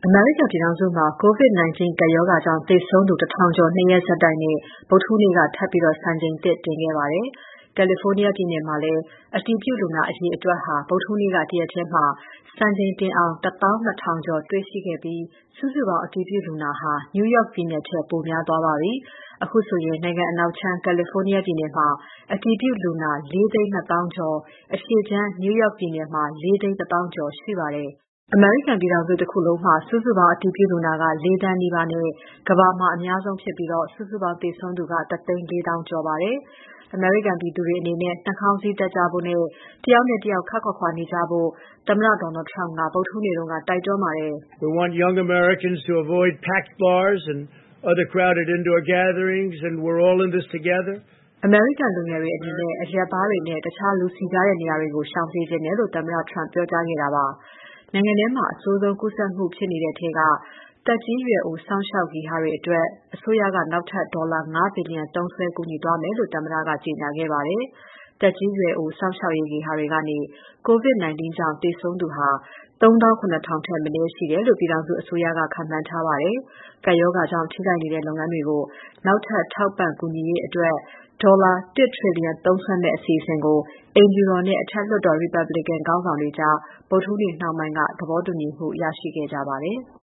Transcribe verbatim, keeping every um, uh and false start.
အမေရိကန်ပြည်ထောင်စုမှာ ကိုဗစ် ၁၉ ကပ်ရောဂါကြောင့်သေဆုံးသူ ၁,၀၀၀ ကျော် ၂ ရက်ဆက်တိုက်နဲ့ ဗုဒ္ဓဟူးနေ့က ထပ်ပြီး စံချိန်သစ်တင်ခဲ့ပါတယ်။ California ပြည်နယ်မှာလည်း အတည်ပြုလူနာအရေအတွက်ဟာ ဗုဒ္ဓဟူးနေ့က တရက်ထဲ စံချိန်တင်အောင် ၁၂,၀၀၀ ကျော်တွေ့ရှိခဲ့ပြီး စုစုပေါင်း အတည်ပြုလူနာဟာ New York ပြည်နယ်ထက် ပိုများသွားပါပြီ။ အခုဆိုရင် နိုင်ငံအနောက်ခြမ်း California ပြည်နယ်မှာ အတည်ပြုလူနာ ၄၂၀,၀၀၀ ကျော်၊ အရှေ့ခြမ်း New York ပြည်နယ်မှာ ၄၁၀,၀၀၀ ကျော်ရှိပါတယ်။ အမေရိကန်ပြည်ထောင်စုတခုလုံးမှာ စုစုပေါင်းအတည်ပြုလူနာက ၄ သန်းနီးပါးနဲ့ ကမ္ဘာမှာအများဆုံးဖြစ်ပြီး စုစုပေါင်းသေဆုံးသူက ၁၄၀,၀၀၀ ကျော်ပါတယ်။ အမေရိကန်ပြည်သူတွေအနေနဲ့ နှာခေါင်းစည်းတပ်ကြဖို့နဲ့ တယောက်နဲ့တယောက် ခပ်ခွာခွာနေကြဖို့ သမ္မတ Donald Trump က ဗုဒ္ဓဟူးနေ့က တိုက်တွန်းပါတယ်။ "Young Americans to avoid packed bars and other crowded indoor gatherings and we're all in this together." အမေရိကန်လူငယ်တွေအနေနဲ့ အရက်ဘားတွေနဲ့ တခြားလူစည်ကားတဲ့နေရာတွေကို ရှောင်စေချင်တယ်လို့ သမ္မတ Trump ပြောကြားခဲ့တာပါ။ နိုင်ငံထဲမှာ အဆိုးဆုံးကူးစက်မှုဖြစ်နေတဲ့ထဲက သက်ကြီးရွယ်အိုစောင့်ရှောက်ဂေဟာတွေအတွက် အစိုးရက နောက်ထပ် ဒေါ်လာ ၅ ဘီလျံသုံးစွဲကူညီသွားမယ်လို့ သမ္မတက ကြေညာခဲ့ပါတယ်။ သက်ကြီးရွယ်အိုစောင့်ရှောက်ရေးဂေဟာတွေကနေ ကိုဗစ် ၁၉ ကြောင့်သေဆုံးသူ ၃၇,၀၀၀ ထက်မနည်းရှိတယ်လို့ ပြည်ထောင်စုအစိုးရက ခန့်မှန်းထားပါတယ်။ ကပ်ရောဂါကြောင့် ထိခိုက်နေတဲ့လုပ်ငန်းတွေကို နောက်ထပ် ထောက်ပံ့ကူညီရေးအတွက် ဒေါ်လာ ၁ ထရီလီယံ သုံးစွဲမယ့် အစီအစဉ်ကို အိမ်ဖြူတော်နဲ့ အထက်လွှတ်တော် Republican ခေါင်းဆောင်တွေကြား ဗုဒ္ဓဟူးနေ့နှောင်းပိုင်းက သဘောတူညီမှုရရှိခဲ့ကြပါတယ်။